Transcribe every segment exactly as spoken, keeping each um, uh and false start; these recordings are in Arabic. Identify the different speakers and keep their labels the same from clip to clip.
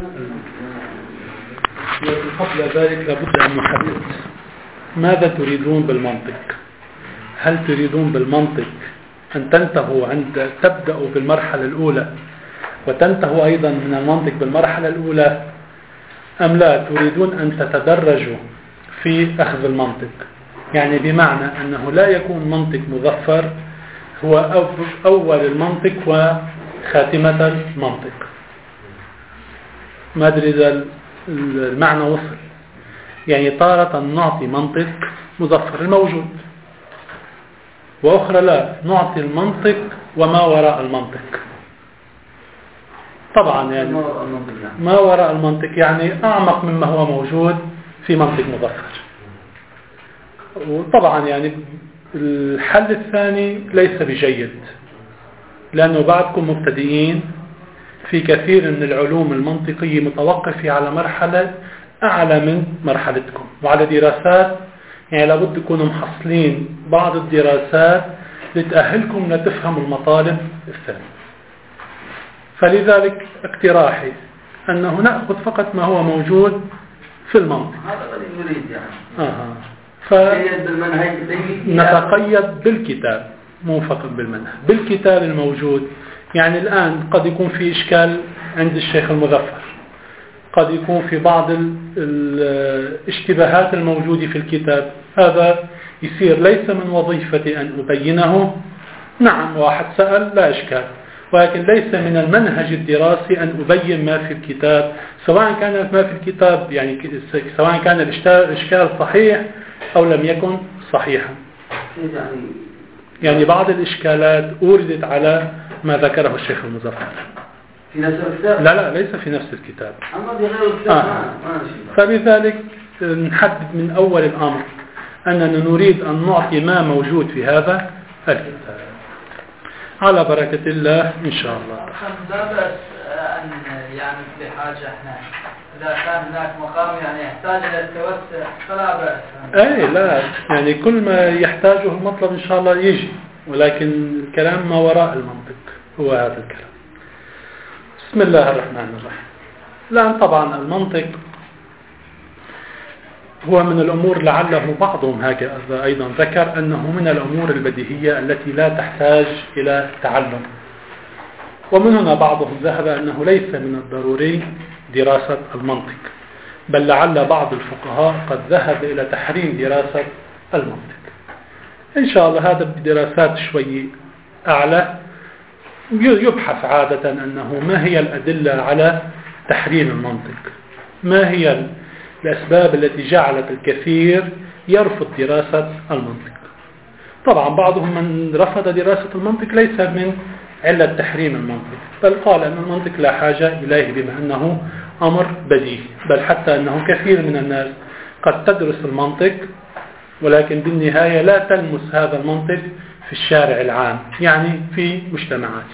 Speaker 1: قبل ذلك لابد أن نحدد ماذا تريدون بالمنطق. هل تريدون بالمنطق أن تنتهوا عند تبدأوا بالمرحلة الأولى وتنتهوا أيضا من المنطق بالمرحلة الأولى، أم لا تريدون أن تتدرجوا في أخذ المنطق؟ يعني بمعنى أنه لا يكون منطق مظفر هو أول المنطق وخاتمة المنطق. ما أدري إذا المعنى وصل. يعني تارة نعطي منطق مظفر الموجود، وأخرى لا نعطي المنطق وما وراء المنطق. طبعا يعني ما وراء المنطق يعني أعمق مما هو موجود في منطق مظفر. وطبعا يعني الحل الثاني ليس بجيد، لأنه بعدكم مبتدئين في كثير من العلوم المنطقية متوقفة على مرحلة أعلى من مرحلتكم وعلى دراسات، يعني لابد تكونوا محصلين بعض الدراسات لتأهلكم لتفهموا المطالب الثانية. فلذلك اقتراحي أنه نأخذ فقط ما هو موجود في المنطق.
Speaker 2: هذا الذي نريد يعني.
Speaker 1: آه. فنتقيد بالكتاب مو فقط بالمنهج، بالكتاب الموجود. يعني الآن قد يكون في إشكال عند الشيخ المظفر، قد يكون في بعض الاشتباهات الموجودة في الكتاب، هذا يصير ليس من وظيفتي أن أبينه. نعم واحد سأل لا إشكال، ولكن ليس من المنهج الدراسي أن أبين ما في الكتاب، سواء كان ما في الكتاب يعني سواء كان الإشكال صحيح أو لم يكن صحيحا. يعني بعض الإشكالات أوردت على ما ذكره الشيخ المظفر
Speaker 2: في نفس الكتاب؟
Speaker 1: لا لا ليس في نفس الكتاب.
Speaker 2: أما بغير الكتاب
Speaker 1: آه. ما فلذلك نحدد من أول الأمر أننا نريد أن نعطي ما موجود في هذا الكتاب على بركة الله إن شاء الله.
Speaker 3: لا بأس أن يعني بحاجة احنا إذا كان هناك مقام يعني يحتاج إلى التوسع فلا بأس.
Speaker 1: أي لا يعني كل ما يحتاجه المطلب إن شاء الله يجي، ولكن الكلام ما وراء المنطق هو هذا الكلام. بسم الله الرحمن الرحيم. الآن طبعا المنطق هو من الأمور لعله بعضهم هكذا أيضا ذكر أنه من الأمور البديهية التي لا تحتاج إلى تعلم، ومن هنا بعضهم ذهب أنه ليس من الضروري دراسة المنطق، بل لعل بعض الفقهاء قد ذهب إلى تحريم دراسة المنطق. إن شاء الله هذا بدراسات شوي أعلى يبحث عادة أنه ما هي الأدلة على تحريم المنطق، ما هي الأسباب التي جعلت الكثير يرفض دراسة المنطق. طبعا بعضهم من رفض دراسة المنطق ليس من علة تحريم المنطق، بل قال أن المنطق لا حاجة إليه بما أنه أمر بديهي، بل حتى أنه كثير من الناس قد تدرس المنطق ولكن بالنهاية لا تلمس هذا المنطق في الشارع العام، يعني في مجتمعات،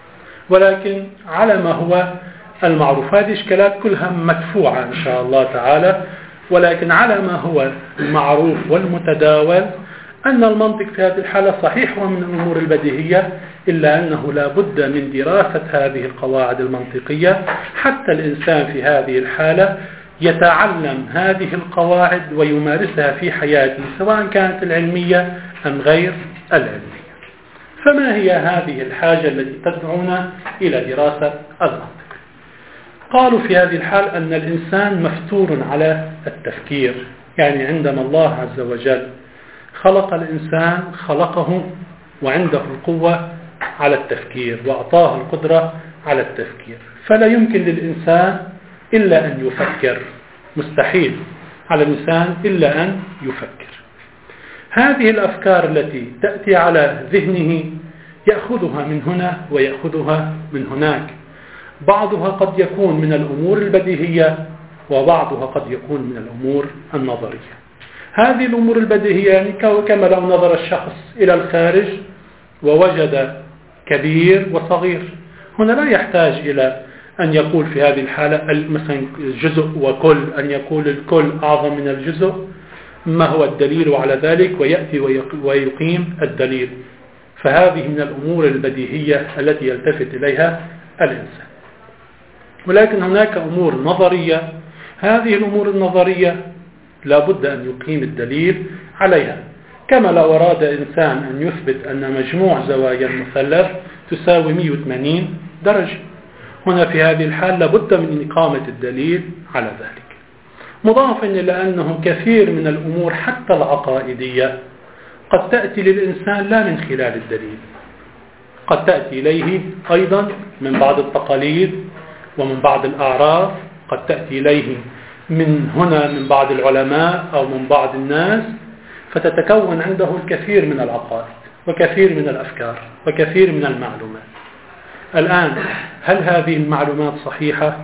Speaker 1: ولكن على ما هو المعروف. هذه إشكالات كلها مدفوعة إن شاء الله تعالى، ولكن على ما هو المعروف والمتداول أن المنطق في هذه الحالة صحيح ومن الأمور البديهية، إلا أنه لا بد من دراسة هذه القواعد المنطقية حتى الإنسان في هذه الحالة يتعلم هذه القواعد ويمارسها في حياته سواء كانت العلمية أم غير العلمية. فما هي هذه الحاجة التي تدعونا إلى دراسة المنطق؟ قالوا في هذه الحال أن الإنسان مفتور على التفكير. يعني عندما الله عز وجل خلق الإنسان خلقه وعنده القوة على التفكير وأعطاه القدرة على التفكير، فلا يمكن للإنسان إلا أن يفكر، مستحيل على الإنسان إلا أن يفكر. هذه الأفكار التي تأتي على ذهنه يأخذها من هنا ويأخذها من هناك، بعضها قد يكون من الأمور البديهية وبعضها قد يكون من الأمور النظرية. هذه الأمور البديهية يعني كما لو نظر الشخص إلى الخارج ووجد كبير وصغير، هنا لا يحتاج إلى أن يقول في هذه الحالة مثلا جزء وكل، أن يقول الكل أعظم من الجزء، ما هو الدليل على ذلك ويأتي ويقيم الدليل. فهذه من الأمور البديهية التي يلتفت إليها الإنسان. ولكن هناك أمور نظرية، هذه الأمور النظرية لابد أن يقيم الدليل عليها. كما لو أراد إنسان أن يثبت أن مجموع زوايا المثلث تساوي مئة وثمانين درجة، هنا في هذه الحال لابد من إقامة الدليل على ذلك. مضافا إلى أنه كثير من الأمور حتى العقائدية قد تأتي للإنسان لا من خلال الدليل، قد تأتي إليه أيضا من بعض التقاليد ومن بعض الأعراف، قد تأتي إليه من هنا من بعض العلماء أو من بعض الناس، فتتكون عنده الكثير من العقائد وكثير من الأفكار وكثير من المعلومات. الآن هل هذه المعلومات صحيحة؟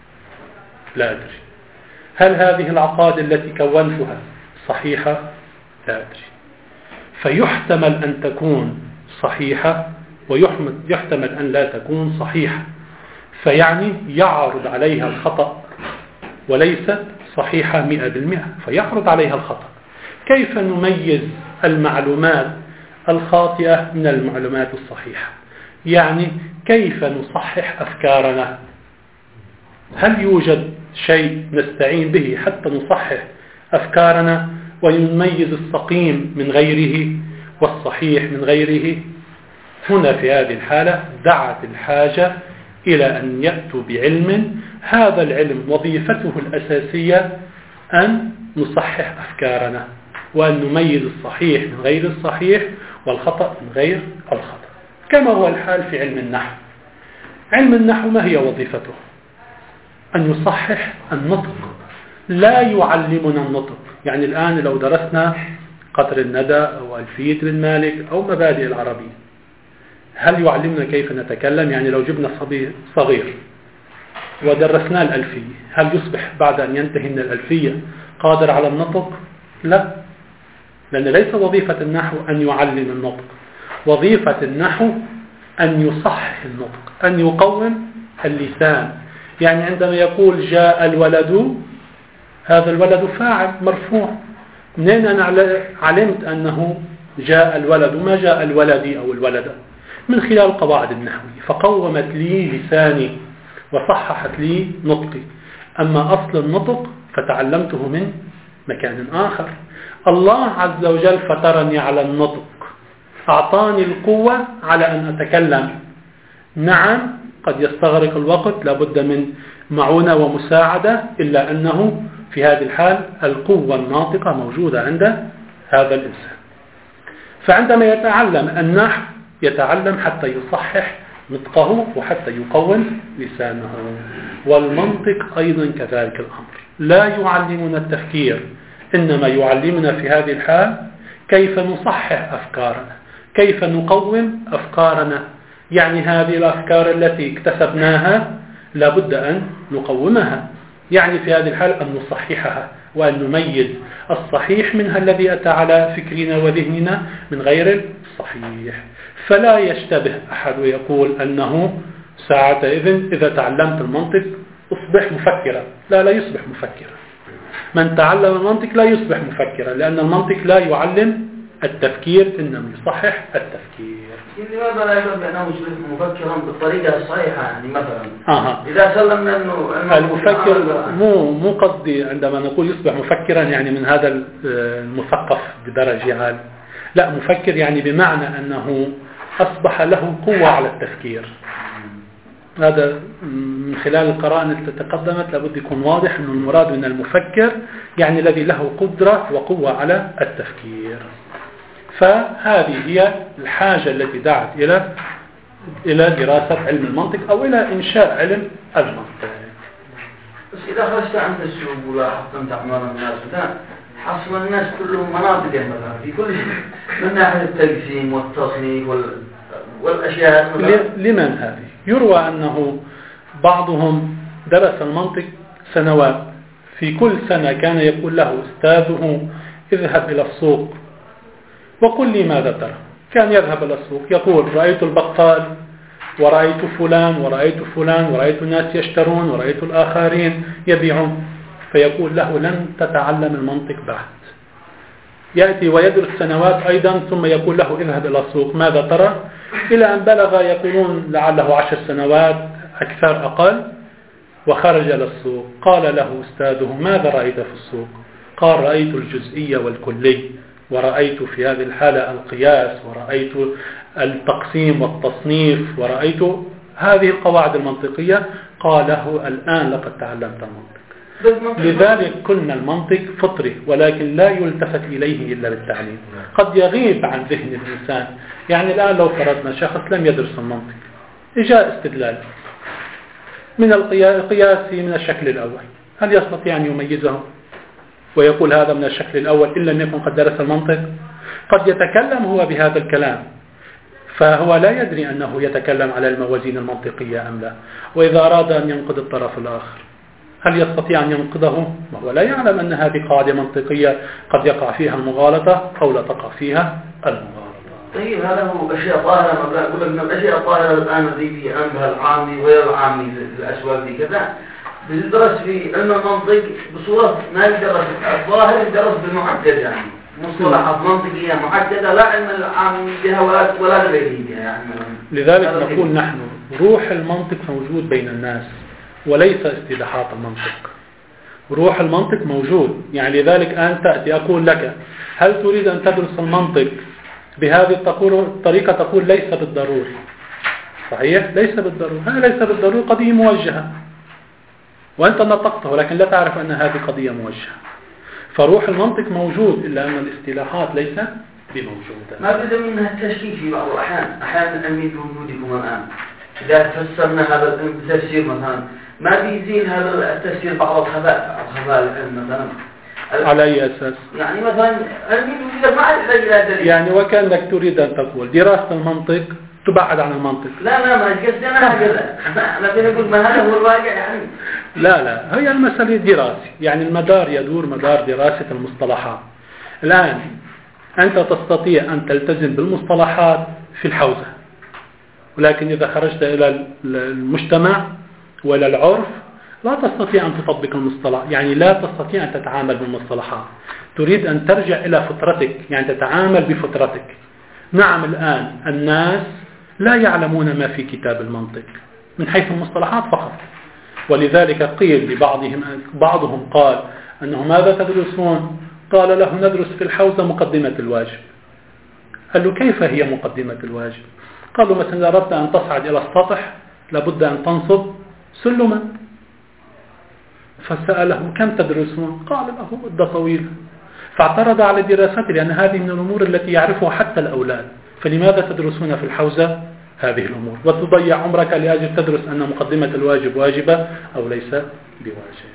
Speaker 1: لا أدري. هل هذه العقائد التي كونتها صحيحة؟ لا أدري. فيحتمل أن تكون صحيحة ويحتمل أن لا تكون صحيحة، فيعني يعرض عليها الخطأ وليست صحيحة مئة بالمئة، فيعرض عليها الخطأ. كيف نميز المعلومات الخاطئة من المعلومات الصحيحة؟ يعني كيف نصحح أفكارنا؟ هل يوجد شيء نستعين به حتى نصحح أفكارنا ونميز السقيم من غيره والصحيح من غيره؟ هنا في هذه الحالة دعت الحاجة إلى أن يأتوا بعلم، هذا العلم وظيفته الأساسية أن نصحح أفكارنا وأن نميز الصحيح من غير الصحيح والخطأ من غير الخطأ، كما هو الحال في علم النحو. علم النحو ما هي وظيفته؟ أن يصحح النطق، لا يعلمنا النطق. يعني الآن لو درسنا قطر الندى أو ألفية بن مالك أو مبادئ العربية، هل يعلمنا كيف نتكلم؟ يعني لو جبنا صبي صغير ودرسنا الألفية، هل يصبح بعد أن ينتهي من الألفية قادر على النطق؟ لا، لأن ليس وظيفة النحو أن يعلم النطق، وظيفة النحو أن يصحح النطق، أن يقوم اللسان. يعني عندما يقول جاء الولد، هذا الولد فاعل مرفوع، منين أنا علمت أنه جاء الولد ما جاء الولد أو الولد؟ من خلال قواعد النحو، فقومت لي لساني وصححت لي نطقي. أما أصل النطق فتعلمته من مكان آخر. الله عز وجل فطرني على النطق، أعطاني القوة على أن أتكلم. نعم قد يستغرق الوقت، لابد من معونة ومساعدة، إلا أنه في هذه الحال القوة الناطقة موجودة عند هذا الإنسان. فعندما يتعلم النحو يتعلم حتى يصحح نطقه وحتى يقوم لسانه. والمنطق أيضا كذلك الأمر، لا يعلمنا التفكير، إنما يعلمنا في هذه الحال كيف نصحح أفكارنا، كيف نقوم أفكارنا. يعني هذه الأفكار التي اكتسبناها لابد أن نقومها، يعني في هذه الحال أن نصححها وأن نميز الصحيح منها الذي أتى على فكرنا وذهننا من غير الصحيح. فلا يشتبه أحد ويقول أنه ساعتئذ إذا تعلمت المنطق أصبح مفكرا. لا، لا يصبح مفكرا. من تعلم المنطق لا يصبح مفكرا، لأن المنطق لا يعلم التفكير، إنما يصحح التفكير.
Speaker 2: لماذا لا يقول بأنه يصبح مفكرا بالطريقة الصحيحة؟ يعني مثلا
Speaker 1: آه.
Speaker 2: إذا سلمنا أنه
Speaker 1: المفكر مو مو قصدي عندما نقول يصبح مفكرا يعني من هذا المثقف بدرجة عالية، لا، مفكر يعني بمعنى أنه أصبح له قوة على التفكير. هذا من خلال القراءة التي تقدمت لابد يكون واضح أن المراد من المفكر يعني الذي له قدرة وقوة على التفكير. فهذه هي الحاجة التي دعت إلى إلى دراسة علم المنطق أو إلى إنشاء علم المنطق.
Speaker 2: بس إذا خرجت عن السوق ولاحظت أنت أعمال الناس حصل الناس كلهم مناطق مثلا في كل شيء من ناحية التقسيم والتصنيف وال... والأشياء.
Speaker 1: لمن هذه؟ يروى أنه بعضهم درس المنطق سنوات، في كل سنة كان يقول له أستاذه اذهب إلى السوق وقل لي ماذا ترى. كان يذهب إلى السوق يقول رأيت البقال ورأيت فلان ورأيت فلان ورأيت الناس يشترون ورأيت الآخرين يبيعون، فيقول له لن تتعلم المنطق بعد. يأتي ويدرس سنوات أيضا ثم يقول له اذهب إلى السوق ماذا ترى، إلى أن بلغ يقولون لعله عشر سنوات أكثر أقل، وخرج إلى السوق قال له أستاذه: ماذا رأيت في السوق؟ قال: رأيت الجزئية والكلي، ورأيت في هذه الحالة القياس، ورأيت التقسيم والتصنيف، ورأيت هذه القواعد المنطقية. قال له: الآن لقد تعلمت المنطق. لذلك كنا المنطق فطري، ولكن لا يلتفت إليه إلا بالتعليم. قد يغيب عن ذهن الإنسان. يعني الآن لو فرضنا شخص لم يدرس المنطق، إجاء استدلال من القياس من الشكل الأول، هل يستطيع أن يميزه ويقول هذا من الشكل الأول إن لم يكن قد درس المنطق؟ قد يتكلم هو بهذا الكلام، فهو لا يدري أنه يتكلم على الموازين المنطقية أم لا. وإذا أراد أن ينقض الطرف الآخر، هل يستطيع أن ينقذه؟ وهو لا يعلم أن هذه قاعدة منطقية قد يقع فيها المغالطة أو لا تقع فيها المغالطة.
Speaker 2: طيب هذا هو أشياء ظاهرة. ما بقول لك من الأشياء الظاهرة الآن ذي في أنبها العامي وغير العامي في الأسواق دي كذا بيدرس في علم المنطق بصورة ما يدرس الظاهر، يدرس بالمعدد، يعني مصطلحات منطقية معددة لا علم العامي بها ولا ولا غيره بها. يعني
Speaker 1: لذلك نقول نحن روح المنطق موجود بين الناس وليس استدحاط المنطق. روح المنطق موجود. يعني لذلك أن تأتي أقول لك: هل تريد أن تدرس المنطق بهذه الطريقة؟ تقول: ليس بالضروري. صحيح؟ ليس بالضروري. هذا ليس بالضروري قضية موجهة، وأنت نطقته لكن لا تعرف أن هذه قضية موجهة. فروح المنطق موجود، إلا أن الاصطلاحات ليست بموجودة.
Speaker 2: ما بد منها التشكيك في بعض الأحيان. أحيانا أمي بوجودكم الآن إذا فسرنا هذا التفسير مثلا ما بيزيل هذا التفسير بعض الخباء الخباء العلم مثلا
Speaker 1: على أي أساس؟
Speaker 2: يعني مثلا أمي بوجودك ما أحتاج إلى دليل.
Speaker 1: يعني وكأنك تريد أن تقول دراسة المنطق تبعد عن المنطق.
Speaker 2: لا لا ما قصدنا هكذا. أنا بنقول ما هذا هو الواقع يعني.
Speaker 1: لا لا، هي المسألة دراسي، يعني المدار يدور مدار دراسة المصطلحات. الآن أنت تستطيع أن تلتزم بالمصطلحات في الحوزة، ولكن إذا خرجت إلى المجتمع وإلى العرف لا تستطيع أن تطبق المصطلح، يعني لا تستطيع أن تتعامل بالمصطلحات. تريد أن ترجع إلى فطرتك، يعني تتعامل بفطرتك. نعم الآن الناس لا يعلمون ما في كتاب المنطق من حيث المصطلحات فقط، ولذلك قيل لبعضهم بعضهم قال أنه ماذا تدرسون؟ قال له: ندرس في الحوزة مقدمة الواجب. قال له: كيف هي مقدمة الواجب؟ قال له: مثلا إذا أردت أن تصعد إلى السطح لابد أن تنصب سلما. فسأله: كم تدرسون؟ قال له: مدة طويلة. فاعترض على دراسته، لأن هذه من الأمور التي يعرفها حتى الأولاد. فلماذا تدرسون في الحوزة هذه الأمور وتضيع عمرك لأجل تدرس أن مقدمة الواجب واجبة أو ليس بواجب؟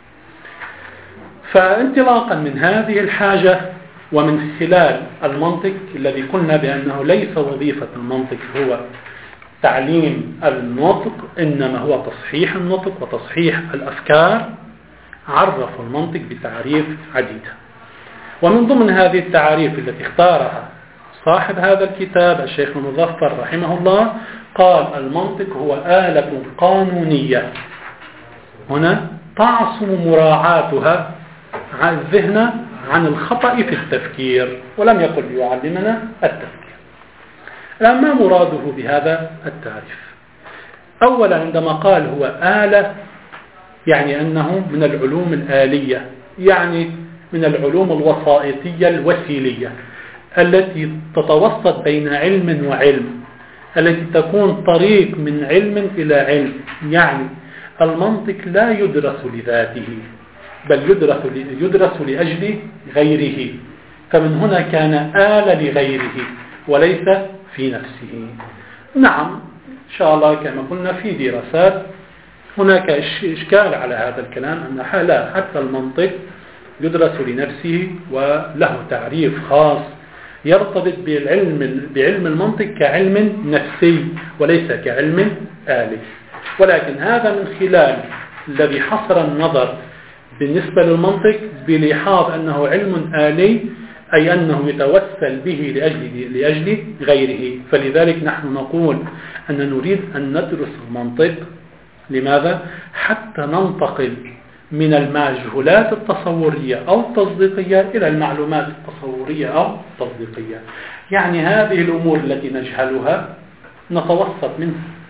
Speaker 1: فانطلاقا من هذه الحاجة ومن خلال المنطق الذي قلنا بأنه ليس وظيفة المنطق هو تعليم النطق، إنما هو تصحيح النطق وتصحيح الأفكار، عرف المنطق بتعريف عديدة. ومن ضمن هذه التعريف التي اختارها صاحب هذا الكتاب الشيخ المظفر رحمه الله قال: المنطق هو آلة قانونية هنا تعصم مراعاتها عن الذهن عن الخطأ في التفكير، ولم يقل يعلمنا التفكير. الآن ما مراده بهذا التعريف؟ أولا عندما قال هو آلة يعني أنه من العلوم الآلية، يعني من العلوم الوسائطية الوسيلية التي تتوسط بين علم وعلم، التي تكون طريق من علم إلى علم. يعني المنطق لا يدرس لذاته بل يدرس يدرس لأجل غيره، فمن هنا كان آلة لغيره وليس في نفسه. نعم إن شاء الله كما قلنا في دراسات هناك إشكال على هذا الكلام، أن لا حتى المنطق يدرس لنفسه وله تعريف خاص يرتبط بالعلم بعلم المنطق كعلم نفسي وليس كعلم آلي. ولكن هذا من خلال الذي حصر النظر بالنسبة للمنطق بلحاظ أنه علم آلي، أي أنه يتوسل به لأجل, لأجل غيره. فلذلك نحن نقول أن نريد أن ندرس المنطق. لماذا؟ حتى ننتقل من المجهولات التصورية أو التصديقية إلى المعلومات التصورية أو التصديقية. يعني هذه الأمور التي نجهلها نتوسط منها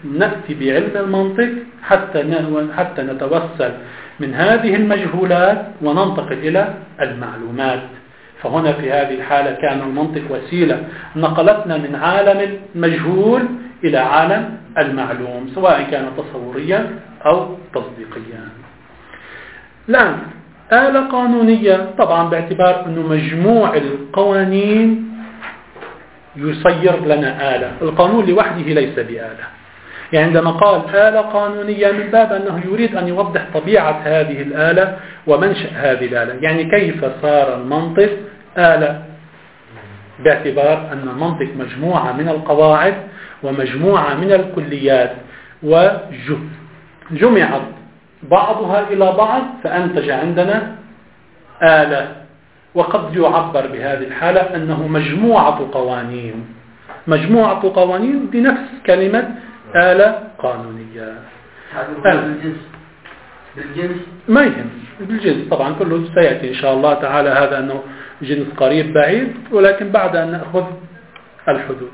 Speaker 1: نأتي بعلم المنطق حتى حتى نتوسل من هذه المجهولات وننتقل إلى المعلومات. فهنا في هذه الحالة كان المنطق وسيلة نقلتنا من عالم المجهول إلى عالم المعلوم، سواء كان تصوريا أو تصديقيا. الآن آلة قانونية طبعا باعتبار أنه مجموع القوانين يصير لنا آلة، القانون لوحده ليس بآلة. يعني عندما قال آلة قانونية من باب أنه يريد أن يوضح طبيعة هذه الآلة ومنشأ هذه الآلة، يعني كيف صار المنطق آلة، باعتبار أن المنطق مجموعة من القواعد ومجموعة من الكليات وجمعت بعضها إلى بعض فأنتج عندنا آلة. وقد يعبر بهذه الحالة أنه مجموعة قوانين، مجموعة قوانين بنفس كلمة آلة قانونية.
Speaker 2: بالجنس بالجنس
Speaker 1: ما يهم بالجنس طبعا كله سيأتي إن شاء الله تعالى، هذا أنه جنس قريب بعيد، ولكن بعد أن نأخذ الحدود.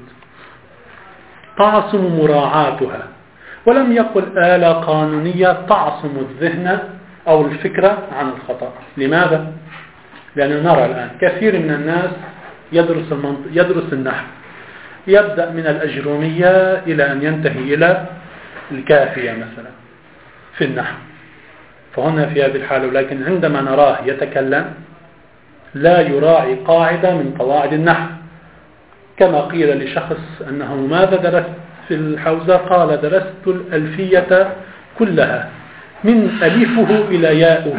Speaker 1: تعصم مراعاتها، ولم يقل آلة قانونية تعصم الذهن أو الفكرة عن الخطأ. لماذا؟ لأننا نرى الآن كثير من الناس يدرس المنطق يدرس النحو، يبدأ من الأجرومية إلى أن ينتهي إلى الكافية مثلا في النحو، فهنا في هذه الحالة. لكن عندما نراه يتكلم لا يراعي قاعدة من قواعد النحو، كما قيل لشخص أنه ماذا درست في الحوزة؟ قال درست الألفية كلها من ألفه إلى ياؤه،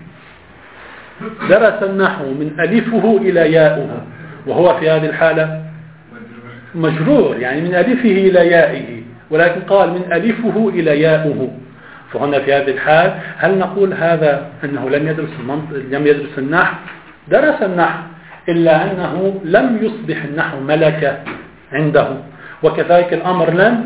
Speaker 1: درس النحو من ألفه إلى ياؤه، وهو في هذه الحالة مجرور، يعني من ألفه إلى يائه، ولكن قال من ألفه إلى ياؤه. فهنا في هذه الحال هل نقول هذا أنه لم يدرس المنطق لم يدرس النحو؟ درس النحو، إلا أنه لم يصبح النحو ملكة عنده، وكذلك الأمر لم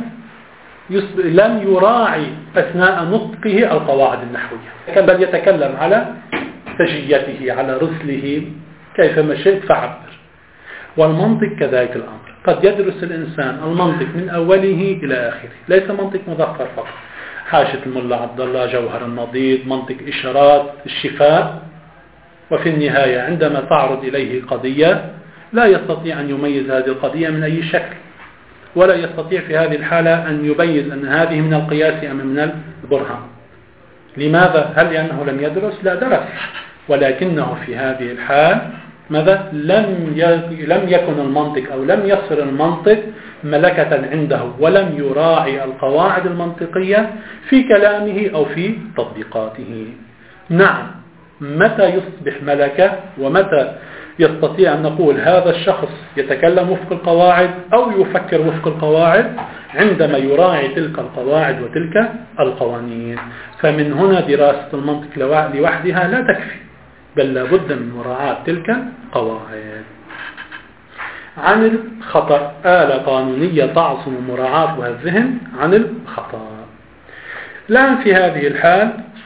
Speaker 1: لم يراعي أثناء نطقه القواعد النحوية، بل يتكلم على سجيته على رسله كيفما شئت فعبر. والمنطق كذلك الأمر، قد يدرس الإنسان المنطق من أوله إلى آخره، ليس منطق مظفر فقط، حاشة الملا عبد الله، جوهر النضيد، منطق إشارات، الشفاء، وفي النهاية عندما تعرض إليه قضية لا يستطيع أن يميز هذه القضية من أي شكل، ولا يستطيع في هذه الحالة أن يبيز أن هذه من القياس أم من البرهان. لماذا؟ هل لأنه لم يدرس؟ لا، درس، ولكنه في هذه الحال ماذا؟ لم لم يكن المنطق أو لم يصر المنطق ملكة عنده، ولم يراعي القواعد المنطقية في كلامه أو في تطبيقاته. نعم، متى يصبح ملكة ومتى يستطيع أن نقول هذا الشخص يتكلم وفق القواعد أو يفكر وفق القواعد؟ عندما يراعي تلك القواعد وتلك القوانين. فمن هنا دراسة المنطق لوحدها لا تكفي، بل لابد من مراعاة تلك القواعد. عن الخطأ، آلة قانونية تعصم مراعاتها الذهن عن الخطأ. الآن في هذه الحال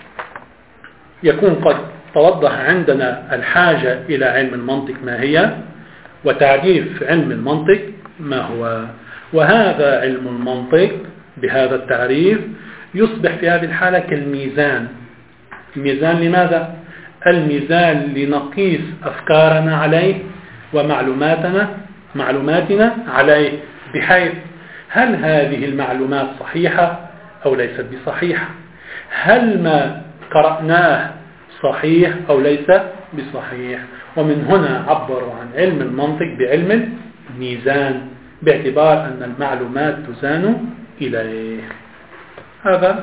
Speaker 1: يكون قد توضح عندنا الحاجة إلى علم المنطق ما هي، وتعريف علم المنطق ما هو. وهذا علم المنطق بهذا التعريف يصبح في هذه الحالة كالميزان. الميزان لماذا؟ الميزان لنقيس أفكارنا عليه ومعلوماتنا معلوماتنا عليه، بحيث هل هذه المعلومات صحيحة أو ليست بصحيحة؟ هل ما قرأناه صحيح أو ليس بصحيح؟ ومن هنا عبروا عن علم المنطق بعلم الميزان، باعتبار أن المعلومات تزان إليه. هذا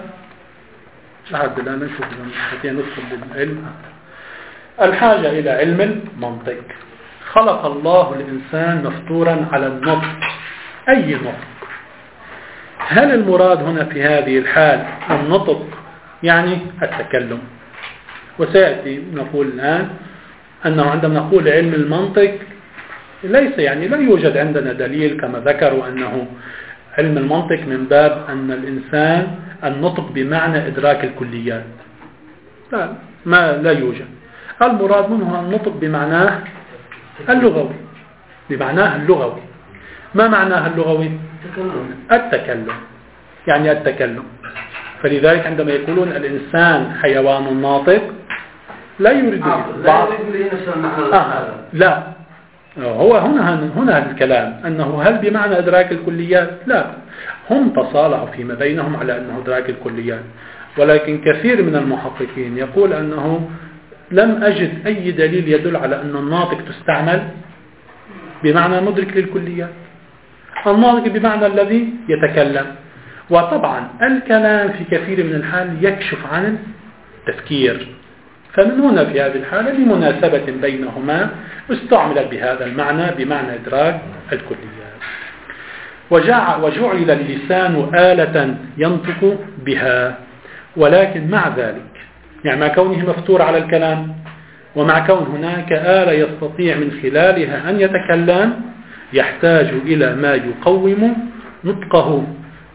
Speaker 1: لحد الآن نشوف لما ندخل بالعلم. الحاجة إلى علم المنطق. خلق الله الإنسان مفطورا على النطق. أي نطق؟ هل المراد هنا في هذه الحال النطق يعني التكلم؟ وسيأتي نقول الآن أنه عندما نقول علم المنطق ليس يعني لا يوجد عندنا دليل كما ذكروا أنه علم المنطق من باب أن الإنسان النطق بمعنى إدراك الكليات. لا، ما لا يوجد. المراد منه النطق بمعناه اللغوي، بمعناه اللغوي. ما معناه اللغوي؟ التكلم. يعني التكلم. فلذلك عندما يقولون الإنسان حيوان ناطق لا يريد بعض آه لا هو هنا هنا الكلام أنه هل بمعنى إدراك الكليات؟ لا، هم تصالحوا فيما بينهم على أنه إدراك الكليات، ولكن كثير من المحققين يقول أنه لم أجد أي دليل يدل على أن الناطق تستعمل بمعنى مدرك للكليات. الناطق بمعنى الذي يتكلم، وطبعا الكلام في كثير من الحال يكشف عن التفكير، فمن هنا في هذه الحالة لمناسبة بينهما استعمل بهذا المعنى بمعنى إدراك الكليات. وجعل اللسان آلة ينطق بها، ولكن مع ذلك يعني مع كونه مفتور على الكلام ومع كون هناك آلة يستطيع من خلالها أن يتكلم، يحتاج إلى ما يقوم نطقه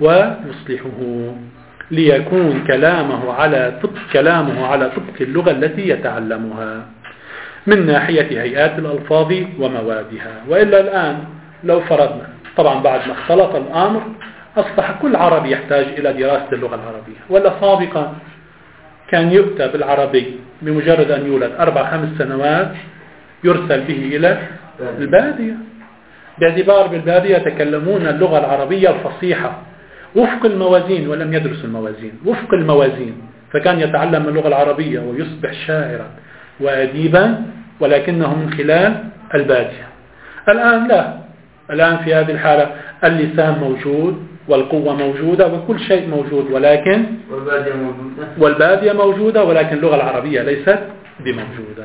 Speaker 1: ويصلحه ليكون كلامه على طبق كلامه على طبق اللغة التي يتعلمها من ناحية هيئات الألفاظ وموادها. وإلا الآن لو فرضنا طبعا بعد ما اختلط الأمر أصبح كل عربي يحتاج إلى دراسة اللغة العربية، ولا سابقا كان يؤتى بالعربي بمجرد أن يولد أربع خمس سنوات يرسل به إلى البادية، باعتبار بالبادية يتكلمون اللغة العربية الفصيحة وفق الموازين ولم يدرس الموازين، وفق الموازين، فكان يتعلم اللغة العربية ويصبح شاعرا وأديبا ولكنه من خلال البادية. الآن لا، الآن في هذه الحالة اللسان موجود والقوة موجودة وكل شيء موجود، ولكن
Speaker 2: والبادية موجودة
Speaker 1: والبادية موجودة ولكن اللغة العربية ليست بموجودة.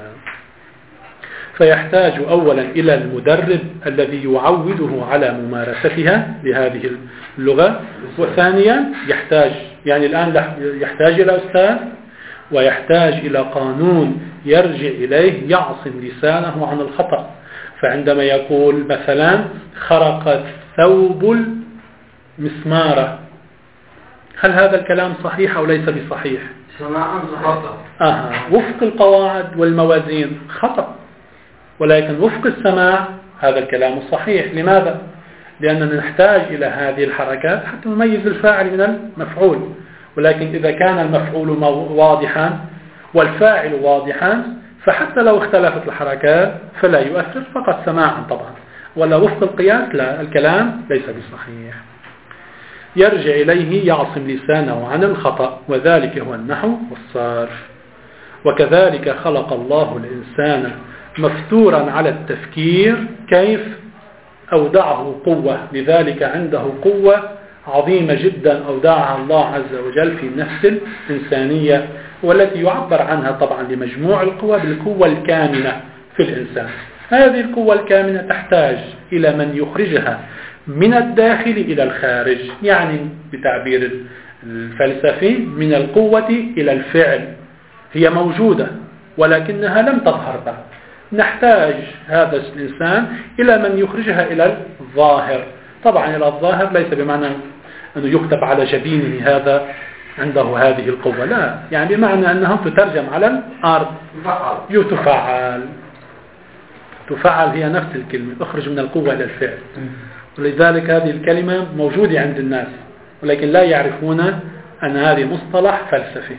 Speaker 1: فيحتاج أولا إلى المدرب الذي يعوده على ممارستها لهذه اللغة، وثانيا يحتاج يعني الآن يحتاج إلى أستاذ ويحتاج إلى قانون يرجع إليه يعصم لسانه عن الخطأ. فعندما يقول مثلا خرقت ثوب المسمارة، هل هذا الكلام صحيح أو ليس بصحيح؟
Speaker 2: سماعا خطأ.
Speaker 1: آه. وفق القواعد والموازين خطأ، ولكن وفق السماع هذا الكلام صحيح. لماذا؟ لأننا نحتاج إلى هذه الحركات حتى نميز الفاعل من المفعول، ولكن إذا كان المفعول واضحا والفاعل واضحا فحتى لو اختلفت الحركات فلا يؤثر، فقط سماعا طبعا، ولا وفق القياس لا، الكلام ليس بصحيح. يرجع إليه يعصم لسانه عن الخطأ، وذلك هو النحو والصرف. وكذلك خلق الله الإنسان مفتورا على التفكير، كيف أودعه قوة، لذلك عنده قوة عظيمة جدا أودعها الله عز وجل في النفس الإنسانية، والتي يعبر عنها طبعا لمجموع القوى بالقوة الكامنة في الإنسان. هذه القوة الكامنة تحتاج إلى من يخرجها من الداخل إلى الخارج، يعني بتعبير الفلسفي من القوة إلى الفعل. هي موجودة ولكنها لم تظهر بعد، نحتاج هذا الإنسان إلى من يخرجها إلى الظاهر. طبعا إلى الظاهر ليس بمعنى أنه يكتب على جبينه هذا عنده هذه القوة، لا، يعني بمعنى أنها تترجم على الأرض، يتفعل. تفعل هي نفس الكلمة، اخرج من القوة إلى الفعل. ولذلك هذه الكلمة موجودة عند الناس ولكن لا يعرفون أن هذه مصطلح فلسفي.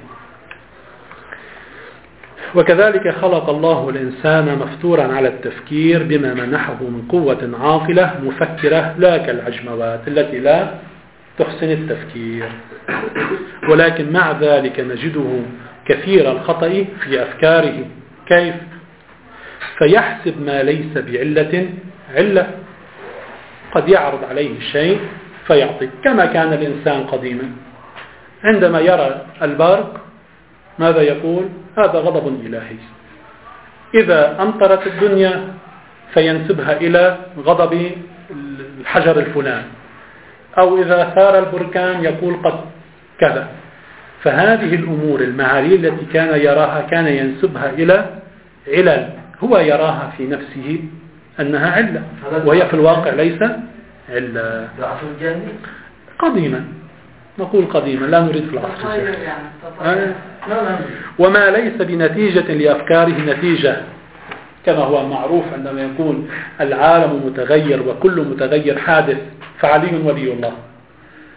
Speaker 1: وكذلك خلق الله الإنسان مفتورا على التفكير بما منحه من قوة عاقلة مفكرة، لا كالعجموات التي لا تحسن التفكير، ولكن مع ذلك نجده كثير الخطأ في أفكاره. كيف؟ فيحسب ما ليس بعلة علة، قد يعرض عليه شيء فيعطي، كما كان الإنسان قديما عندما يرى البرق ماذا يقول؟ هذا غضب إلهي. إذا أمطرت الدنيا فينسبها إلى غضب الحجر الفلان، أو إذا ثار البركان يقول قد كذا. فهذه الأمور المعالي التي كان يراها كان ينسبها إلى علل، هو يراها في نفسه أنها علة وهي في الواقع ليس علة. قديما، نقول قديما، لا نريد في العصر الجاهلي. وما ليس بنتيجة لأفكاره نتيجة، كما هو معروف عندما يكون العالم متغير وكل متغير حادث، فعلي ولي الله.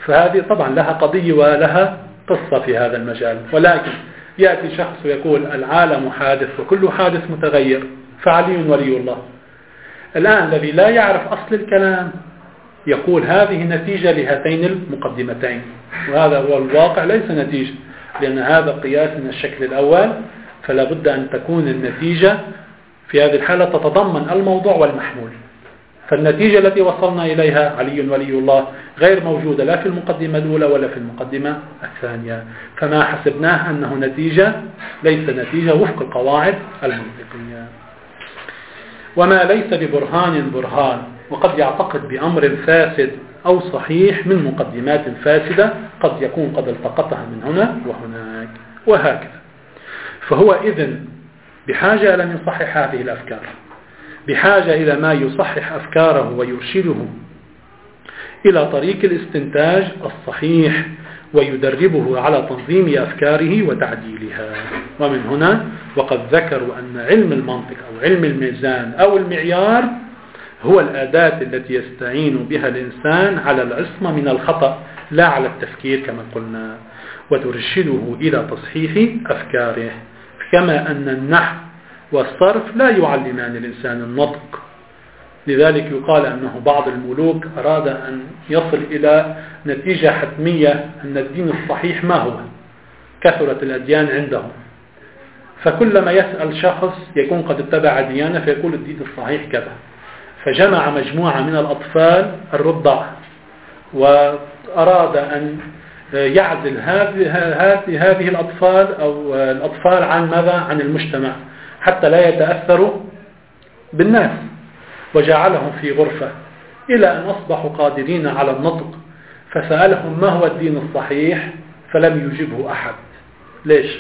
Speaker 1: فهذه طبعا لها قضية ولها قصة في هذا المجال. ولكن يأتي شخص ويقول العالم حادث وكل حادث متغير فعلي ولي الله. الآن الذي لا يعرف أصل الكلام يقول هذه نتيجة لهاتين المقدمتين، وهذا هو الواقع ليس نتيجة، لأن هذا قياس من الشكل الأول، فلا بد أن تكون النتيجة في هذه الحالة تتضمن الموضوع والمحمول. فالنتيجة التي وصلنا إليها علي ولي الله غير موجودة لا في المقدمة الأولى ولا في المقدمة الثانية، فما حسبناه أنه نتيجة ليس نتيجة وفق القواعد المنطقية. وما ليس ببرهان برهان، وقد يعتقد بأمر فاسد أو صحيح من مقدمات فاسدة قد يكون قد التقطها من هنا وهناك وهكذا. فهو إذن بحاجة إلى أن يصحح هذه الأفكار، بحاجة إلى ما يصحح أفكاره ويرشده إلى طريق الاستنتاج الصحيح ويدربه على تنظيم أفكاره وتعديلها. ومن هنا وقد ذكروا أن علم المنطق أو علم الميزان أو المعيار هو الأداة التي يستعين بها الإنسان على العصمة من الخطأ لا على التفكير كما قلنا، وترشده إلى تصحيح أفكاره. كما أن النحو والصرف لا يعلمان الإنسان النطق، لذلك يقال أنه بعض الملوك أراد أن يصل إلى نتيجة حتمية أن الدين الصحيح ما هو، كثرت الأديان عندهم، فكلما يسأل شخص يكون قد اتبع ديانة فيقول الدين الصحيح كذا، فجمع مجموعة من الأطفال الرضع وأراد أن يعزل هذه هذه الأطفال أو الأطفال عن ماذا؟ عن المجتمع حتى لا يتأثروا بالناس، وجعلهم في غرفة إلى أن أصبحوا قادرين على النطق، فسألهم ما هو الدين الصحيح فلم يجبه أحد. ليش؟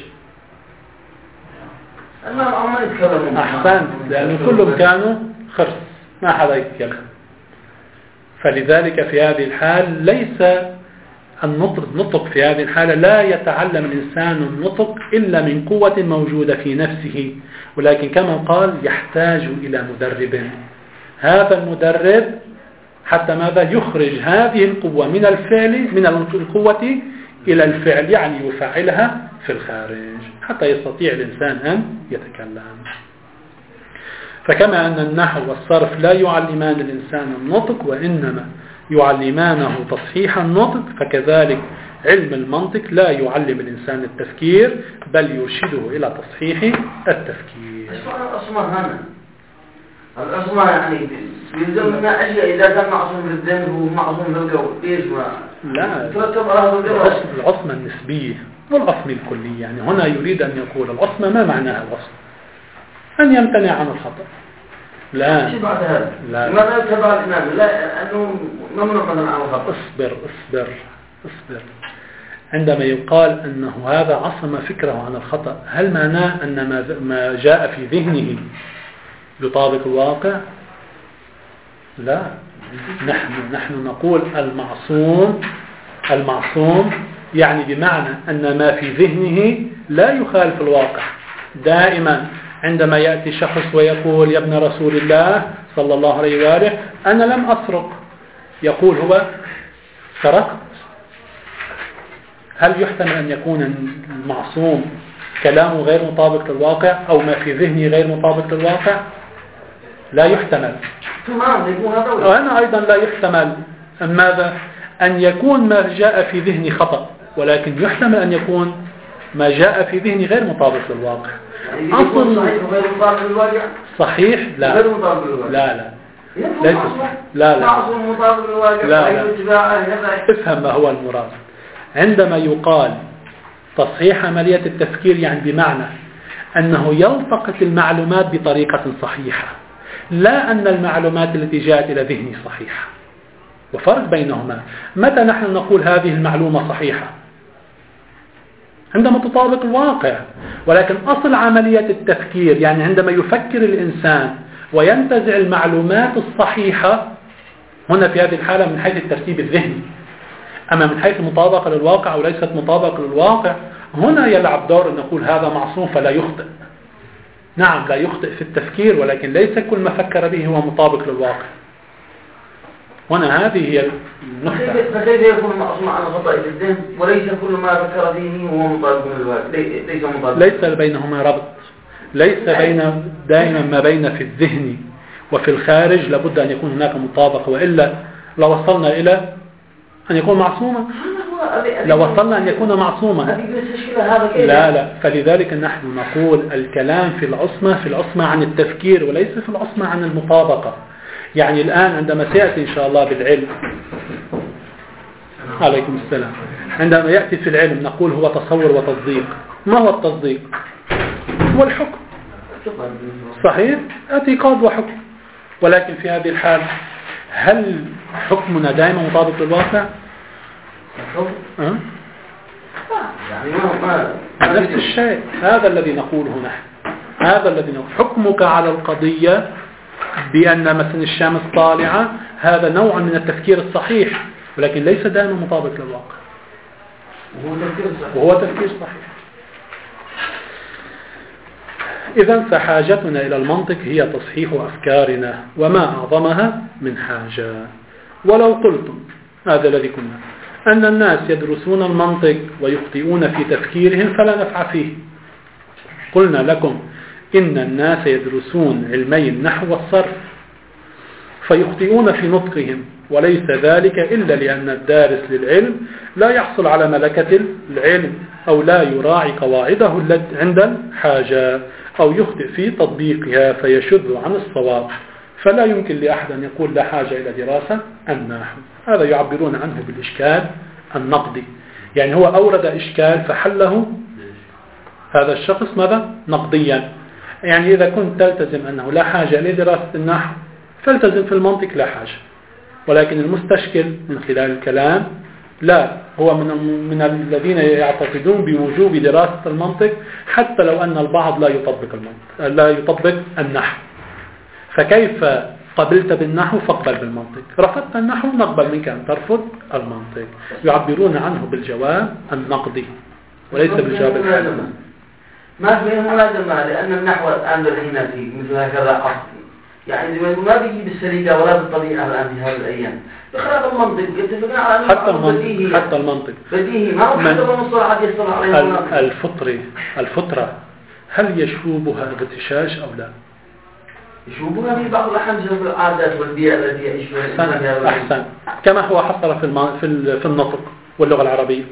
Speaker 1: أحسنت، لأن كلهم كانوا خرس ما حدا يتكلم. فلذلك في هذه الحال ليس النطق النطق في هذه الحالة لا يتعلم الإنسان النطق إلا من قوة موجودة في نفسه، ولكن كما قال يحتاج إلى مدرب. هذا المدرب حتى ماذا؟ يخرج هذه القوة من الفعل من القوة إلى الفعل، يعني يفعلها في الخارج حتى يستطيع الإنسان أن يتكلم. فكما أن النحو والصرف لا يعلمان الإنسان النطق وإنما يعلمانه تصحيح النطق، فكذلك علم المنطق لا يعلم الإنسان التفكير بل يرشده إلى تصحيح التفكير.
Speaker 2: الأصمة هنا الأصمة يعني يلزمنا أشياء إذا كان معصوم بالذنب ومعصوم بالقول ليش ما
Speaker 1: لا العصمة النسبية والعصمة الكلية. يعني هنا يريد أن يقول العصمة ما معناها العصمة؟ أن يمتنع عن الخطأ. لا لا
Speaker 2: لماذا يتبع الإمام؟ لا أنه ممنوع من عن الخطأ.
Speaker 1: اصبر اصبر اصبر عندما يقال أنه هذا عصم فكره عن الخطأ، هل معناه أن ما جاء في ذهنه يطابق الواقع؟ لا، نحن نحن نقول المعصوم المعصوم يعني بمعنى أن ما في ذهنه لا يخالف الواقع. دائما عندما يأتي شخص ويقول يا ابن رسول الله صلى الله عليه وآله أنا لم أسرق، يقول هو سرقت، هل يحتمل أن يكون المعصوم كلامه غير مطابق للواقع أو ما في ذهنه غير مطابق للواقع؟ لا يحتمل. وأنا أيضا لا يحتمل ماذا؟ أن يكون ما جاء في ذهني خطأ، ولكن يحتمل أن يكون ما جاء في ذهني غير مطابق للواقع.
Speaker 2: أصل صحيح غير مطابق للواقع؟
Speaker 1: صحيح لا
Speaker 2: غير مطابق للواقع.
Speaker 1: لا لا ليس لا لا
Speaker 2: معصوم مطابق للواقع.
Speaker 1: لا لا افهم ما هو المراد. عندما يقال تصحيح عملية التفكير يعني بمعنى أنه يلتقط المعلومات بطريقة صحيحة، لا أن المعلومات التي جاءت إلى ذهني صحيحة، وفرق بينهما. متى نحن نقول هذه المعلومة صحيحة؟ عندما تطابق الواقع. ولكن أصل عملية التفكير يعني عندما يفكر الإنسان وينتزع المعلومات الصحيحة، هنا في هذه الحالة من حيث الترتيب الذهني. أما من حيث المطابقة للواقع أو ليست مطابقة للواقع، هنا يلعب دور أن نقول هذا معصوم فلا يخطئ. نعم لا يخطئ في التفكير، ولكن ليس كل ما فكر به هو مطابق للواقع. هنا هذه هي النقطة.
Speaker 2: فكيف يكون معصوما عن الخطأ في الذهن وليس كل ما ذكر فيه هو مطابق للواقع؟ ليس مطابق.
Speaker 1: ليس بينهما ربط، ليس بين دائما ما بين في الذهن وفي الخارج لابد أن يكون هناك مطابقة، وإلا لو وصلنا إلى أن يكون معصوما، لو وصلنا أن يكون معصوما لا لا. فلذلك نحن نقول الكلام في العصمة في العصمة عن التفكير وليس في العصمة عن المطابقة. يعني الآن عندما سيأتي إن شاء الله بالعلم، عليكم السلام، عندما يأتي في العلم نقول هو تصور وتصديق. ما هو التصديق؟ هو الحكم، صحيح، اعتقاد وحكم. ولكن في هذه الحال هل حكمنا دائما مطابق للواقع؟ أه؟ يعني ما ما نفس الشيء. هذا الذي نقوله نحن، هذا الذي نقول حكمك على القضية بأن مثلا الشمس طالعة، هذا نوع من التفكير الصحيح، ولكن ليس دائما مطابق للواقع، وهو تفكير صحيح. إذن فحاجتنا إلى المنطق هي تصحيح أفكارنا، وما أعظمها من حاجة. ولو قلتم هذا الذي كنا أن الناس يدرسون المنطق ويخطئون في تفكيرهم فلا نفع فيه. قلنا لكم إن الناس يدرسون علمي النحو والصرف فيخطئون في نطقهم، وليس ذلك إلا لأن الدارس للعلم لا يحصل على ملكة العلم، أو لا يراعي قواعده عند الحاجة، أو يخطئ في تطبيقها فيشذ عن الصواب. فلا يمكن لأحد أن يقول لا حاجة إلى دراسة النحو. هذا يعبرون عنه بالإشكال النقدي، يعني هو أورد إشكال فحله هذا الشخص ماذا؟ نقديا. يعني إذا كنت تلتزم أنه لا حاجة لدراسة النحو فالتزم في المنطق لا حاجة، ولكن المستشكل من خلال الكلام لا، هو من من الذين يعتقدون بوجوب دراسة المنطق حتى لو أن البعض لا يطبق المنطق لا يطبق النحو. فكيف قبلت بالنحو فاقبل بالمنطق، رفضت النحو نقبل منك أن ترفض المنطق. يعبرون عنه بالجواب النقدي وليس بالجواب الحالي.
Speaker 2: ما في ملازمة، لأن النحو عند الحين في مثل هكذا أصل، يعني ما بيجي بالسليقة ولا بالطبيعة الآن في هذه الأيام، بخلاف المنطق يتفقنا على
Speaker 1: حتى المنطق حتى المنطق
Speaker 2: بديهي، ما هو حتى المصطلحات يصطلح عليها
Speaker 1: الفطرة الفطرة هل يشوبها اغتشاش أو لا؟
Speaker 2: يشوبها في بعض الأحيان بسبب العادات والبيئة التي يعيش فيها الإنسان.
Speaker 1: أحسن، كما هو حصل في الم... في في النطق واللغة العربية.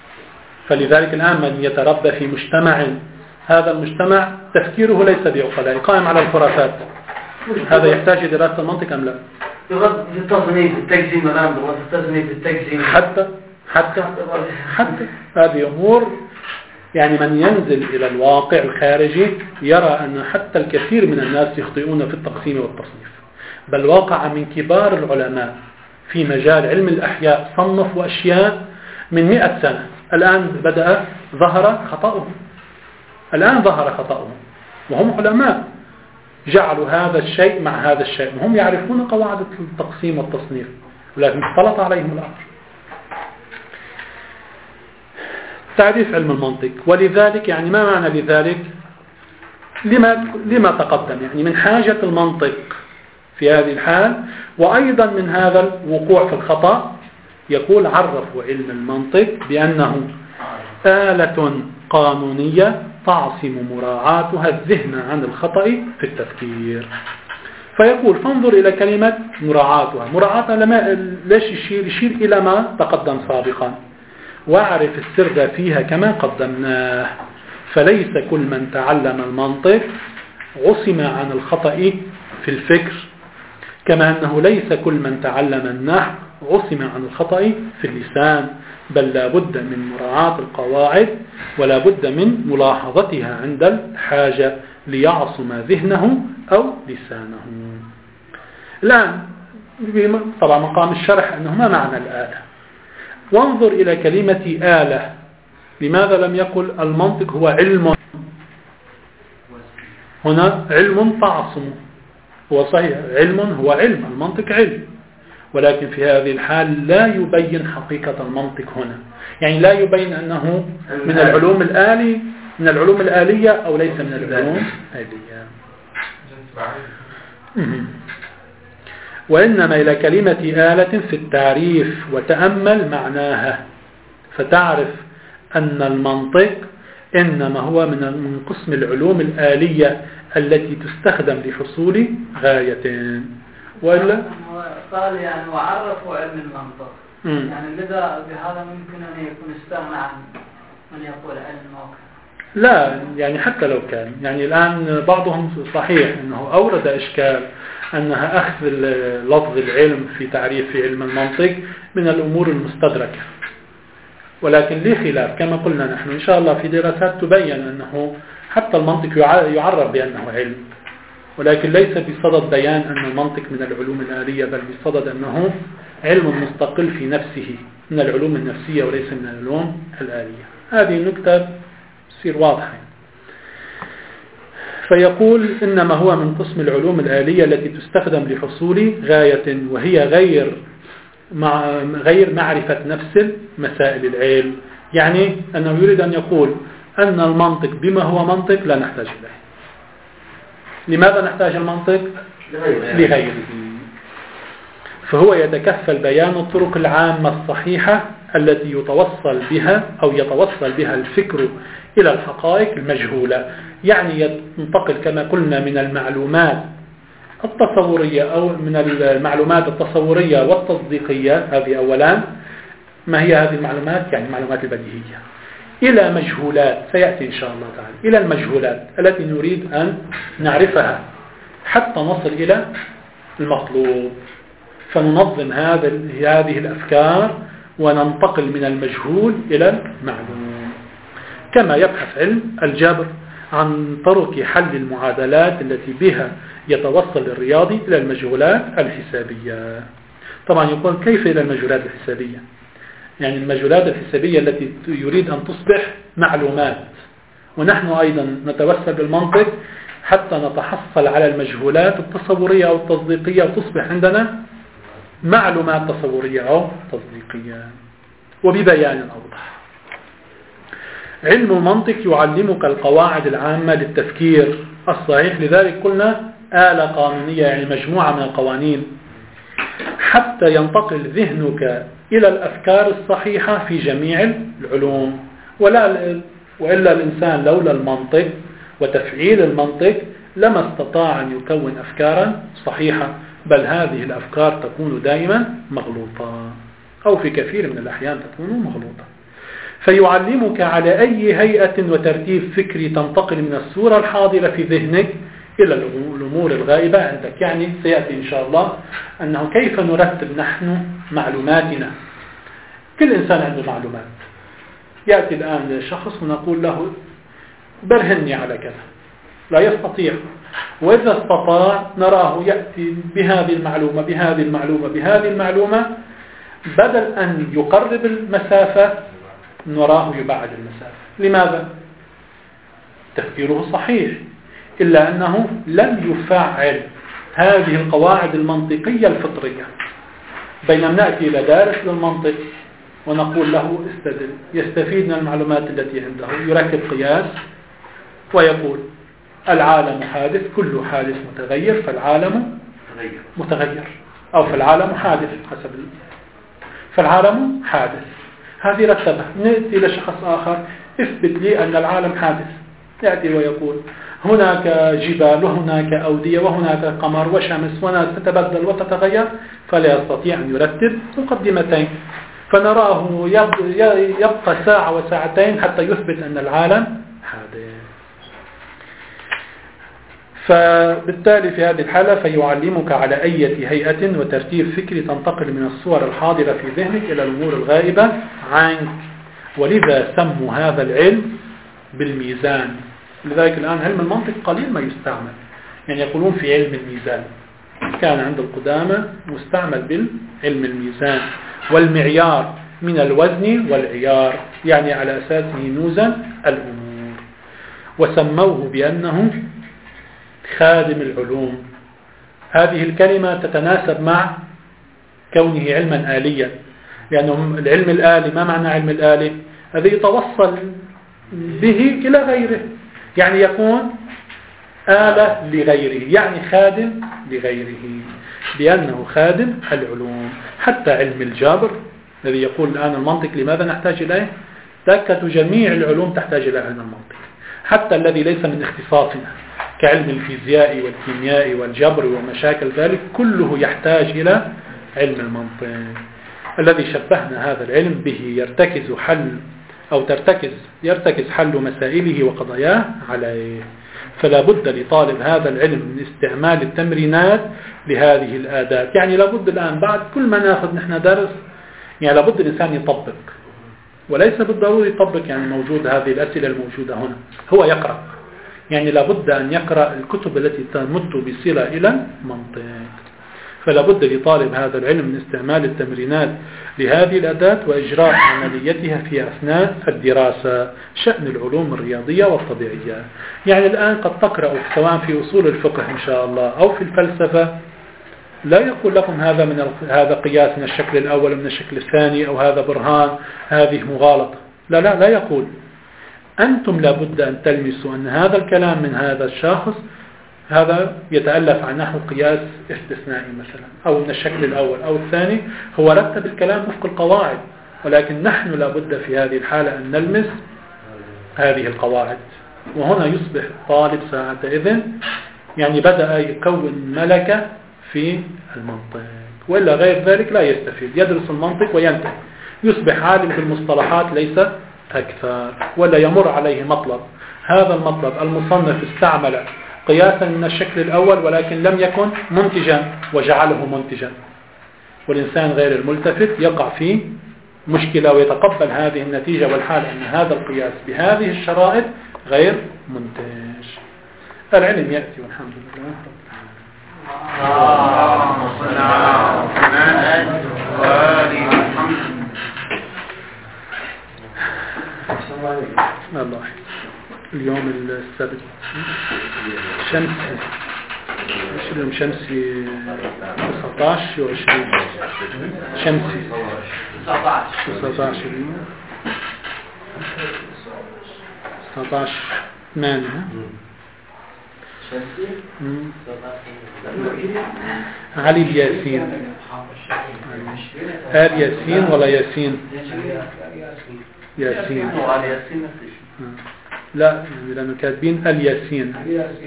Speaker 1: فلذلك الآن من يتربى في مجتمع، هذا المجتمع تفكيره ليس بعقلاء، قائم على الخرافات، هذا يحتاج دراسة المنطق أم لا؟
Speaker 2: يغض في التصنيف التجزيم الآن، يغض في التصنيف التجزيم
Speaker 1: حتى حتى حتى هذه أمور. يعني من ينزل إلى الواقع الخارجي يرى أن حتى الكثير من الناس يخطئون في التقسيم والتصنيف. بل واقع من كبار العلماء في مجال علم الأحياء صنفوا أشياء من مئة سنة، الآن بدأ ظهر خطأهم الآن ظهر خطأهم وهم علماء جعلوا هذا الشيء مع هذا الشيء، وهم يعرفون قواعد التقسيم والتصنيف، ولكن اختلط عليهم الأمر. تعريف علم المنطق. ولذلك يعني ما معنى لذلك؟ لما, لما تقدم، يعني من حاجة المنطق في هذه الحال، وأيضا من هذا الوقوع في الخطأ. يقول عرفوا علم المنطق بأنه آلة قانونية تعصم مراعاتها الذهن عن الخطأ في التفكير. فيقول فانظر إلى كلمة مراعاتها. مراعاتها لما ليش يشير؟ يشير إلى ما تقدم سابقا، واعرف السر فيها كما قدمناه. فليس كل من تعلم المنطق عصم عن الخطأ في الفكر، كما أنه ليس كل من تعلم النحو عصم عن الخطأ في اللسان، بل لا بد من مراعاة القواعد ولا بد من ملاحظتها عند الحاجة ليعصم ذهنه أو لسانه. الآن طبعا مقام الشرح أنه ما معنى الآلة. وانظر إلى كلمة آلة، لماذا لم يقل المنطق هو علم؟ هنا علم تعصم، هو صحيح علم هو علم، المنطق علم، ولكن في هذه الحال لا يبين حقيقة المنطق هنا، يعني لا يبين أنه من العلوم الآلي من العلوم الآلية أو ليس من العلوم الآلية. وإنما إلى كلمة آلة في التعريف وتأمل معناها فتعرف أن المنطق إنما هو من قسم العلوم الآلية التي تستخدم لحصول غاية. وإلا
Speaker 3: قال يعني وعرفوا علم المنطق
Speaker 1: م.
Speaker 3: يعني لذا بهذا ممكن أن يكون استغنى عن من يقول علم الموقع.
Speaker 1: لا يعني حتى لو كان يعني الآن بعضهم صحيح أنه أورد إشكال أنها أخذ لفظ العلم في تعريف علم المنطق من الأمور المستدركة، ولكن ليه خلاف كما قلنا نحن إن شاء الله في دراسات تبين أنه حتى المنطق يعرف بأنه علم، ولكن ليس بصدد بيان أن المنطق من العلوم الآلية، بل بصدد أنه علم مستقل في نفسه من العلوم النفسية وليس من العلوم الآلية. هذه النكتة تصير واضحة. فيقول إنما هو من قسم العلوم الآلية التي تستخدم لحصول غاية، وهي غير مع غير معرفة نفس مسائل العلم. يعني أنه يريد أن يقول أن المنطق بما هو منطق لا نحتاج إليه. لماذا نحتاج المنطق؟ لغيره. فهو يتكفل بيان الطرق العامة الصحيحة التي يتوصل بها أو يتوصل بها الفكر إلى الحقائق المجهولة، يعني ينتقل كما قلنا من المعلومات التصورية أو من المعلومات التصورية والتصديقية، هذه أولا. ما هي هذه المعلومات؟ يعني المعلومات البديهية، إلى مجهولات سيأتي إن شاء الله تعالى، إلى المجهولات التي نريد أن نعرفها حتى نصل إلى المطلوب. فننظم هذه الأفكار وننتقل من المجهول إلى المعلوم، كما يبحث علم الجبر عن طرق حل المعادلات التي بها يتوصل الرياضي إلى المجهولات الحسابية. طبعا يقول كيف إلى المجهولات الحسابية؟ يعني المجهولات الحسابية التي يريد أن تصبح معلومات، ونحن أيضا نتوسل بالمنطق حتى نتحصل على المجهولات التصورية أو التصديقية وتصبح عندنا معلومات تصورية أو تصديقية. وببيان أوضح، علم المنطق يعلمك القواعد العامة للتفكير الصحيح، لذلك قلنا آلة قانونية يعني مجموعة من القوانين، حتى ينتقل ذهنك إلى الأفكار الصحيحة في جميع العلوم. ولا وإلا الإنسان لولا المنطق وتفعيل المنطق لما استطاع أن يكون أفكارا صحيحة، بل هذه الأفكار تكون دائما مغلوطة أو في كثير من الأحيان تكون مغلوطة. فيعلمك على أي هيئة وترتيب فكري تنتقل من الصورة الحاضرة في ذهنك إلى الأمور الغائبة عندك. يعني سيأتي إن شاء الله أنه كيف نرتب نحن معلوماتنا. كل إنسان عنده معلومات. يأتي الآن شخص ونقول له برهني على كذا، لا يستطيع. وإذا استطاع نراه يأتي بهذه المعلومة بهذه المعلومة بهذه المعلومة، بدل أن يقرب المسافة نراه يبعد المسافة. لماذا؟ تفكيره صحيح، إلا أنه لم يفعل هذه القواعد المنطقية الفطرية. بينما نأتي إلى دارس للمنطق ونقول له استدل، يستفيد من المعلومات التي عنده، يركب قياس ويقول العالم حادث، كل حادث متغير، فالعالم متغير، أو فالعالم حادث حسب فالعالم حادث. هذه رتبة. نأتي إلى شخص آخر اثبت لي أن العالم حادث، يأتي ويقول هناك جبال وهناك أودية وهناك قمر وشمس وناس تتبدل وتتغير، فلا يستطيع أن يرتب مقدمتين. فنراه يبقى ساعة وساعتين حتى يثبت أن العالم حادث. فبالتالي في هذه الحالة فيعلمك على أي هيئة وترتيب فكري تنتقل من الصور الحاضرة في ذهنك إلى الأمور الغائبة عنك. ولذا سموا هذا العلم بالميزان. لذلك الآن علم المنطق قليل ما يستعمل، يعني يقولون في علم الميزان. كان عند القدامى مستعمل بالعلم الميزان والمعيار من الوزن والعيار، يعني على أساسه نوزن الأمور. وسموه بأنه خادم العلوم. هذه الكلمة تتناسب مع كونه علما آليا، لأنه العلم الآلي، ما معنى علم الآلي؟ الذي يتوصل به إلى غيره، يعني يكون آلة لغيره، يعني خادم لغيره. بأنه خادم العلوم. حتى علم الجبر الذي يقول الآن المنطق لماذا نحتاج إليه؟ دكة جميع العلوم تحتاج إلى علم المنطق، حتى الذي ليس من اختصاصنا كعلم الفيزياء والكيمياء والجبر ومشاكل ذلك كله يحتاج إلى علم المنطق الذي شبهنا هذا العلم به يرتكز حل أو ترتكز يرتكز حل مسائله وقضاياه عليه. فلا بد لطالب هذا العلم من استعمال التمرينات لهذه الآدات. يعني لابد الآن بعد كل ما ناخذ نحن درس يعني لابد الإنسان يطبق، وليس بالضروري يطبق يعني موجود هذه الأسئلة الموجودة هنا، هو يقرأ. يعني لابد أن يقرأ الكتب التي تمت بصلة إلى المنطق. فلا بد لطالب هذا العلم من استعمال التمرينات لهذه الأداة وإجراء عمليتها في أثناء الدراسة، شأن العلوم الرياضية والطبيعية. يعني الآن قد تقرأ سواء في أصول الفقه إن شاء الله أو في الفلسفة لا يقول لكم هذا من هذا قياس من الشكل الأول من الشكل الثاني أو هذا برهان هذه مغالطة، لا لا لا يقول. أنتم لابد أن تلمسوا أن هذا الكلام من هذا الشخص هذا يتألف عن نحو قياس استثنائي مثلا أو من الشكل الأول أو الثاني، هو رتب الكلام وفق القواعد، ولكن نحن لابد في هذه الحالة أن نلمس هذه القواعد. وهنا يصبح طالب ساعتئذ يعني بدأ يكون ملكة في المنطق، وإلا غير ذلك لا يستفيد، يدرس المنطق وينتهي، يصبح عالم بالمصطلحات ليس أكثر. ولا يمر عليه مطلب، هذا المطلب المصنف استعمل قياسا من الشكل الأول ولكن لم يكن منتجا وجعله منتجا، والإنسان غير الملتفت يقع في مشكلة ويتقبل هذه النتيجة والحال أن هذا القياس بهذه الشرائط غير منتج. العلم يأتي والحمد لله.
Speaker 4: اللهم صل على محمد وآل محمد.
Speaker 1: الله اليوم السبت شمسي، اليوم شمسي تسعة عشر وعشرين شمسي تسعة عشر اليوم تسعة عشر ثمانية علي الياسين آل ياسين ولا ياسين ياسين لا لأنه كاتبين الياسين.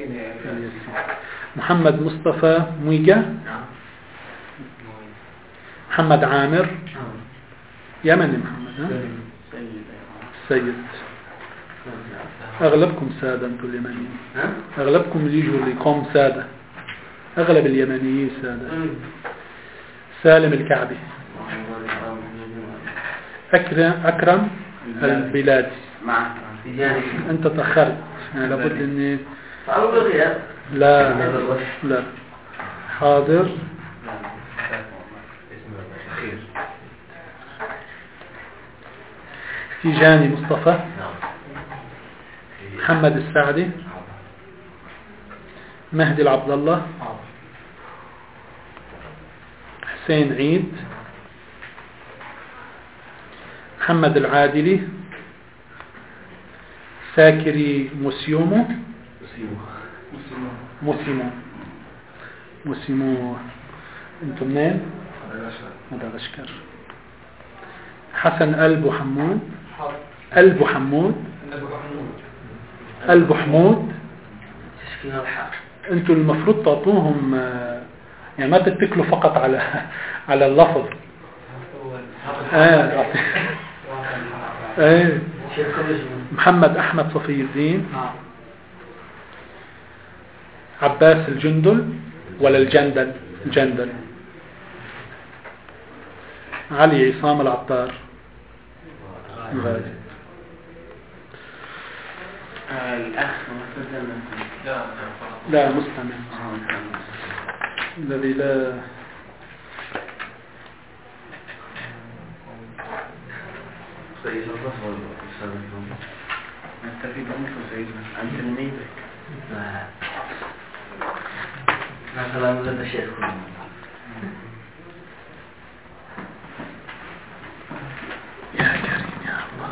Speaker 1: محمد مصطفى مويجا، محمد عامر يمني، محمد سيد. أغلبكم سادة أنتم اليمنيين، أغلبكم اللي يجوا اللي يقوم سادة، أغلب اليمنيين سادة. سالم الكعبي، أكرم أكرم البلادي. أنت تأخرت يعني لابد إني لا لا لا حاضر. تيجاني مصطفى، محمد السعدي، مهدي العبد الله، حسين عيد، محمد العادلي، ساكري موسيومو موسيمو موسيمو انتم منين؟ مدغشقر. حسن ألبو حمود ألبو حمود ألبو حمود. انتم المفروض تعطوهم يعني ما تتكلوا فقط على على اللفظ. اه ايه. محمد أحمد صفي الدين، عباس الجندل ولا الجندل الجندل، علي عصام العطار غازي.
Speaker 4: الأخ
Speaker 1: لا مستمع الذي لا
Speaker 4: نستفيد منك سيدنا عن تلميذك.
Speaker 2: مثلا ولد الشيخ
Speaker 1: يا كريم يا الله.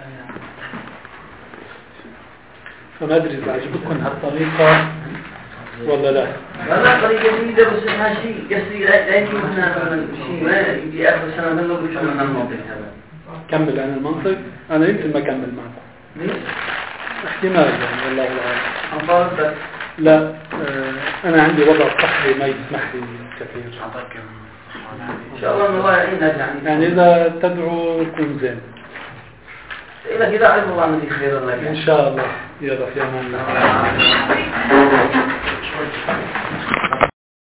Speaker 1: فما أدري إذا عجبتكم هالطريقة ولا لا؟
Speaker 2: لا طريقة جديدة بس إنها شيء قصدي لا يجي مثلا شيء ما يجي آخر سنة من لو بيكمل المنطق هذا.
Speaker 1: كمل أنا المنطق أنا يمكن ما أكمل معكم.
Speaker 2: ليش؟
Speaker 1: احتمال يعني والله أعلم.
Speaker 2: أنفرت
Speaker 1: لا آه أنا عندي وضع صحي ما يسمح لي كثير.
Speaker 2: إن شاء الله إن الله يعينك يعني.
Speaker 1: يعني إذا تدعو يكون زين.
Speaker 2: إذا كذا عز الله من خير لك.
Speaker 1: إن شاء الله يا رب يا من الله.